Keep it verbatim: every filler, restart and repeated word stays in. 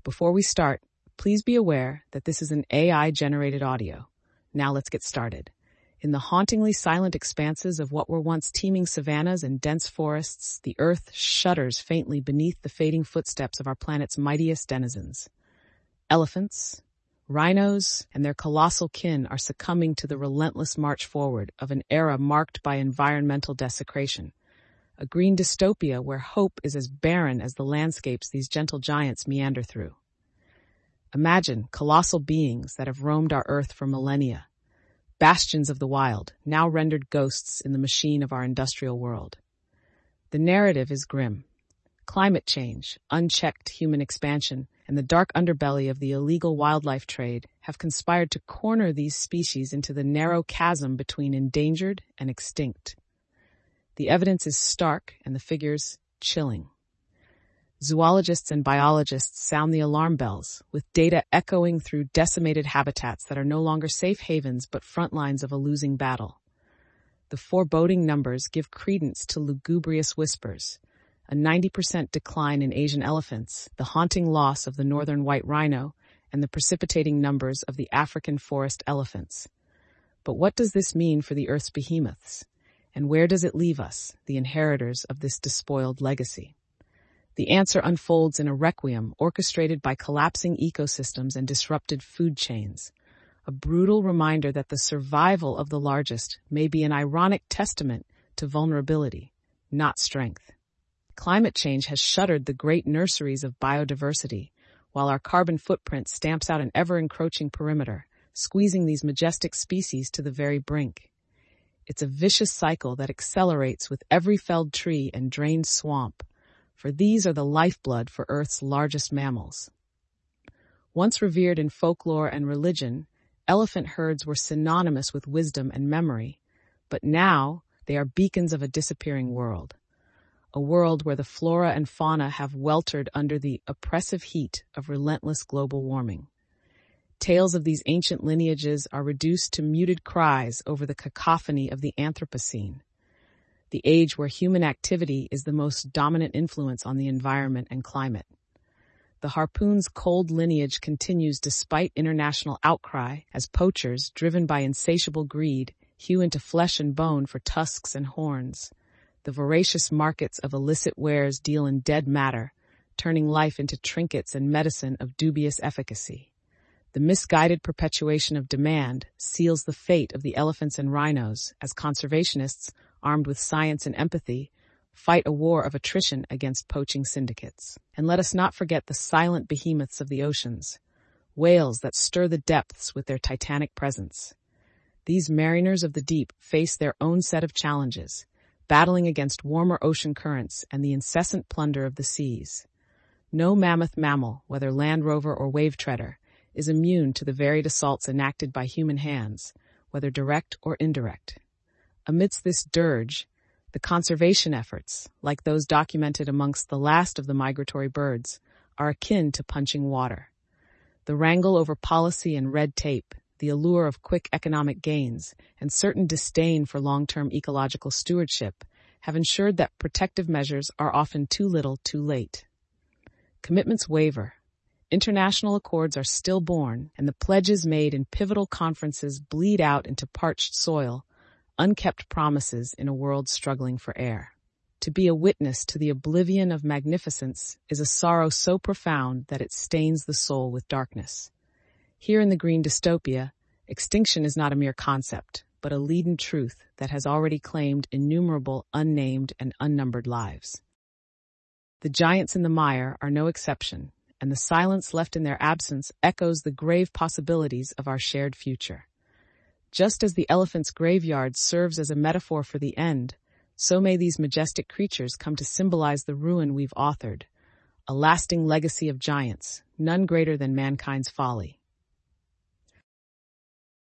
Before we start, please be aware that this is an A I-generated audio. Now let's get started. In the hauntingly silent expanses of what were once teeming savannas and dense forests, the Earth shudders faintly beneath the fading footsteps of our planet's mightiest denizens. Elephants, rhinos, and their colossal kin are succumbing to the relentless march forward of an era marked by environmental desecration. A green dystopia where hope is as barren as the landscapes these gentle giants meander through. Imagine colossal beings that have roamed our Earth for millennia, bastions of the wild, now rendered ghosts in the machine of our industrial world. The narrative is grim. Climate change, unchecked human expansion, and the dark underbelly of the illegal wildlife trade have conspired to corner these species into the narrow chasm between endangered and extinct. The evidence is stark and the figures chilling. Zoologists and biologists sound the alarm bells, with data echoing through decimated habitats that are no longer safe havens but front lines of a losing battle. The foreboding numbers give credence to lugubrious whispers: a ninety percent decline in Asian elephants, the haunting loss of the northern white rhino, and the precipitating numbers of the African forest elephants. But what does this mean for the Earth's behemoths? And where does it leave us, the inheritors of this despoiled legacy? The answer unfolds in a requiem orchestrated by collapsing ecosystems and disrupted food chains, a brutal reminder that the survival of the largest may be an ironic testament to vulnerability, not strength. Climate change has shuttered the great nurseries of biodiversity, while our carbon footprint stamps out an ever-encroaching perimeter, squeezing these majestic species to the very brink. It's a vicious cycle that accelerates with every felled tree and drained swamp, for these are the lifeblood for Earth's largest mammals. Once revered in folklore and religion, elephant herds were synonymous with wisdom and memory, but now they are beacons of a disappearing world. A world where the flora and fauna have weltered under the oppressive heat of relentless global warming. Tales of these ancient lineages are reduced to muted cries over the cacophony of the Anthropocene, the age where human activity is the most dominant influence on the environment and climate. The harpoon's cold lineage continues despite international outcry as poachers, driven by insatiable greed, hew into flesh and bone for tusks and horns. The voracious markets of illicit wares deal in dead matter, turning life into trinkets and medicine of dubious efficacy. The misguided perpetuation of demand seals the fate of the elephants and rhinos as conservationists, armed with science and empathy, fight a war of attrition against poaching syndicates. And let us not forget the silent behemoths of the oceans, whales that stir the depths with their titanic presence. These mariners of the deep face their own set of challenges, battling against warmer ocean currents and the incessant plunder of the seas. No mammoth mammal, whether land rover or wave treader, is immune to the varied assaults enacted by human hands, whether direct or indirect. Amidst this dirge, the conservation efforts, like those documented amongst the last of the migratory birds, are akin to punching water. The wrangle over policy and red tape, the allure of quick economic gains, and certain disdain for long-term ecological stewardship have ensured that protective measures are often too little too late. Commitments waver. International accords are still born, and the pledges made in pivotal conferences bleed out into parched soil, unkept promises in a world struggling for air. To be a witness to the oblivion of magnificence is a sorrow so profound that it stains the soul with darkness. Here in the green dystopia, extinction is not a mere concept, but a leaden truth that has already claimed innumerable unnamed and unnumbered lives. The giants in the mire are no exception, and the silence left in their absence echoes the grave possibilities of our shared future. Just as the elephant's graveyard serves as a metaphor for the end, so may these majestic creatures come to symbolize the ruin we've authored, a lasting legacy of giants, none greater than mankind's folly.